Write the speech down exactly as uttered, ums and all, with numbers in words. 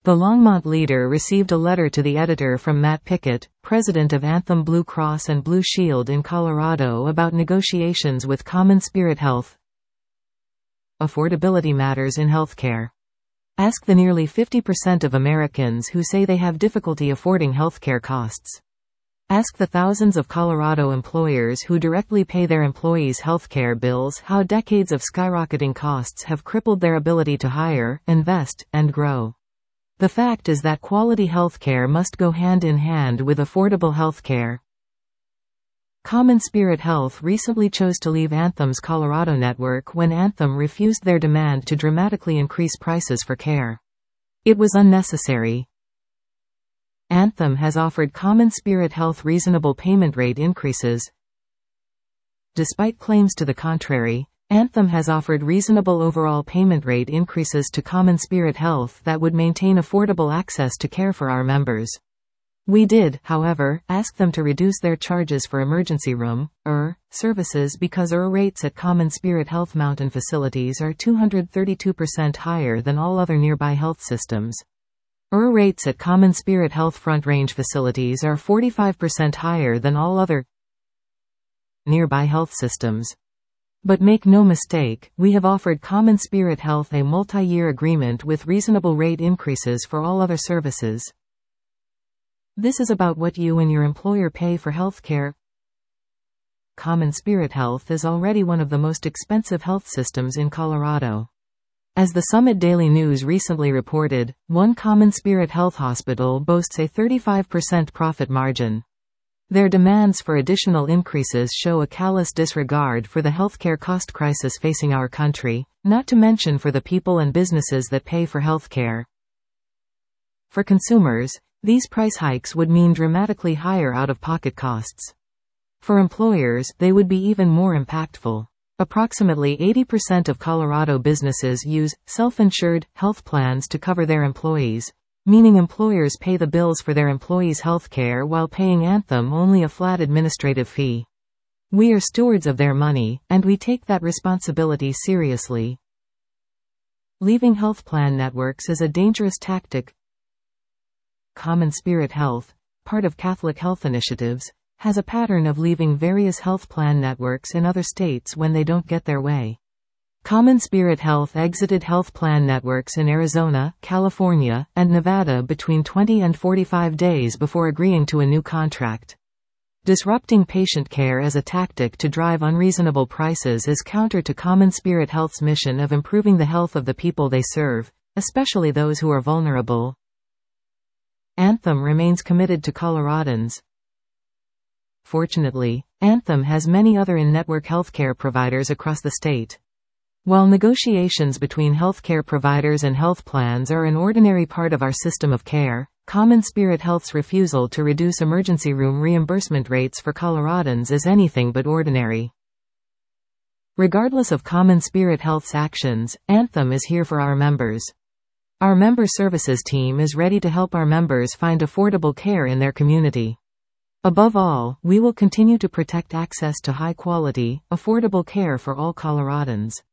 The Longmont Leader received a letter to the editor from Matt Pickett, president of Anthem Blue Cross and Blue Shield in Colorado, about negotiations with Common Spirit Health. Affordability matters in healthcare. Ask the nearly fifty percent of Americans who say they have difficulty affording healthcare costs. Ask the thousands of Colorado employers who directly pay their employees' healthcare bills how decades of skyrocketing costs have crippled their ability to hire, invest, and grow. The fact is that quality healthcare must go hand in hand with affordable healthcare. Common Spirit Health recently chose to leave Anthem's Colorado network when Anthem refused their demand to dramatically increase prices for care. It was unnecessary. Anthem has offered Common Spirit Health reasonable payment rate increases. Despite claims to the contrary, Anthem has offered reasonable overall payment rate increases to Common Spirit Health that would maintain affordable access to care for our members. We did, however, ask them to reduce their charges for emergency room (E R) services because E R rates at Common Spirit Health Mountain facilities are two hundred thirty-two percent higher than all other nearby health systems. E R rates at Common Spirit Health Front Range facilities are forty-five percent higher than all other nearby health systems. But make no mistake, we have offered Common Spirit Health a multi-year agreement with reasonable rate increases for all other services. This is about what you and your employer pay for healthcare. Common Spirit Health is already one of the most expensive health systems in Colorado. As the Summit Daily News recently reported, one Common Spirit Health hospital boasts a thirty-five percent profit margin. Their demands for additional increases show a callous disregard for the healthcare cost crisis facing our country, not to mention for the people and businesses that pay for healthcare. For consumers, these price hikes would mean dramatically higher out-of-pocket costs. For employers, they would be even more impactful. Approximately eighty percent of Colorado businesses use self-insured health plans to cover their employees, meaning employers pay the bills for their employees' health care while paying Anthem only a flat administrative fee. We are stewards of their money, and we take that responsibility seriously. Leaving health plan networks is a dangerous tactic. Common Spirit Health, part of Catholic Health Initiatives, has a pattern of leaving various health plan networks in other states when they don't get their way. Common Spirit Health exited health plan networks in Arizona, California, and Nevada between twenty and forty-five days before agreeing to a new contract. Disrupting patient care as a tactic to drive unreasonable prices is counter to Common Spirit Health's mission of improving the health of the people they serve, especially those who are vulnerable. Anthem remains committed to Coloradans. Fortunately, Anthem has many other in-network healthcare providers across the state. While negotiations between healthcare providers and health plans are an ordinary part of our system of care, Common Spirit Health's refusal to reduce emergency room reimbursement rates for Coloradans is anything but ordinary. Regardless of Common Spirit Health's actions, Anthem is here for our members. Our member services team is ready to help our members find affordable care in their community. Above all, we will continue to protect access to high-quality, affordable care for all Coloradans.